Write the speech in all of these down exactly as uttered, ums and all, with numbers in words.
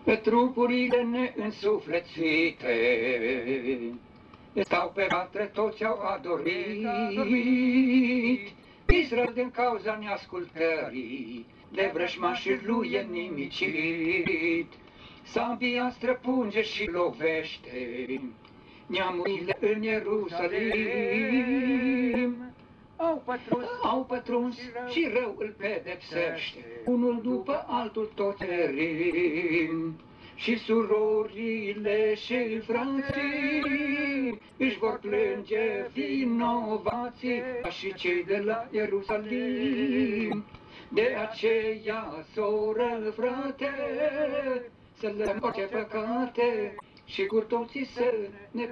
Trupurile neînsuflețite stau pe vatră, toți au adormit. Israel din cauza neascultării de vrăjmașii lui e nimicit. Sabia străpunge și lovește neamurile în Ierusalim. Au pătruns, au pătruns și rău îl pedepsește, unul după altul tot erim. Și surorile și frații își vor plânge vinovații, ca și cei de la Ierusalim. De aceea, soră, frate, să lăsăm orice păcate și cu toții să ne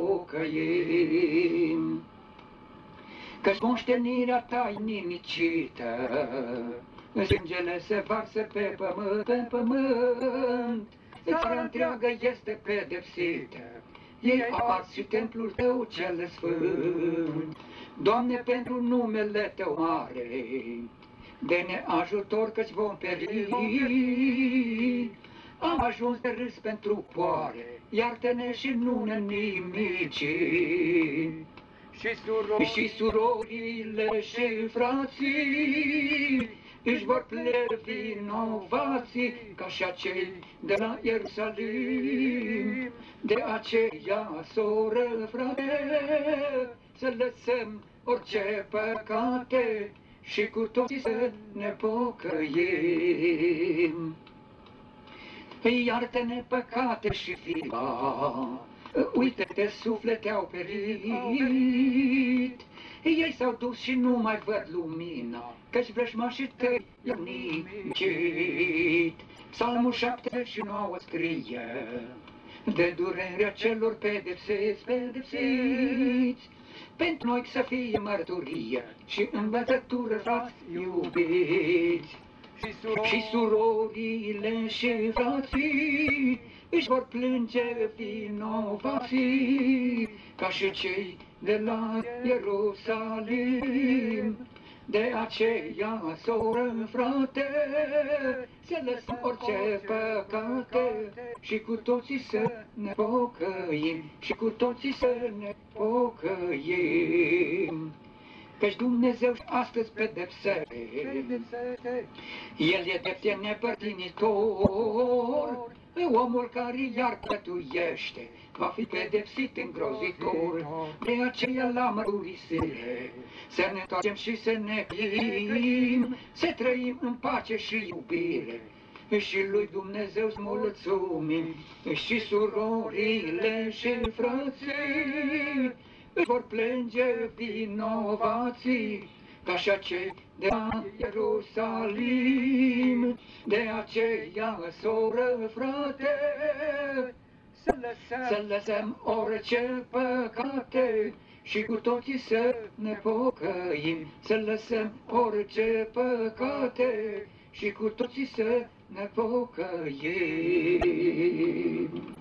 pocăim. Căci moștenirea ta-i nimicită, sângele se varsă pe pământ, pe pământ. Țara întreagă este pedepsită, ei au ars și templul tău cel sfânt. Doamne, pentru numele tău mare, dă-ne ajutor căci vom pieri. Am ajuns de râs pentru poare, iartă-ne și nu ne nimici. Și, surori, și surorile și frații își vor plăti vinovații, ca și acei de la Ierusalim. De aceea, soră, frate, să lăsăm orice păcate și cu toții să ne pocăim. Iartă-ne păcate și fila, uite-te, suflete au perit. Ei s-au dus și nu mai văd lumina, căci vrăjmașii tăi i-au nimicit. Psalmul șaptezeci și nouă scrie de durerea celor pedepsiți, pedepsiți. Pentru noi să fie mărturie și învățătură, frați iubiți. Și, suror... și surorile și frații își vor plânge vinovații, ca și cei de la Ierusalim. De aceea, soră, frate, să lăsăm orice păcate și cu toții să ne pocăim, și cu toții să ne pocăim. Căci Dumnezeu astăzi pedepsește, El e drepte nepărtinitor. Omul care iar pătuiește va fi pedepsit îngrozitor. De aceea la mărturisire să ne întoarcem și să ne plim, să trăim în pace și iubire și lui Dumnezeu să mulțumim. Și surorile și frații își vor plânge vinovații, ca și acei de la Ierusalim. De aceea, soră, frate, să lăsăm, să lăsăm orice păcate și cu toții să ne pocăim. Să lăsăm orice păcate și cu toții să ne pocăim.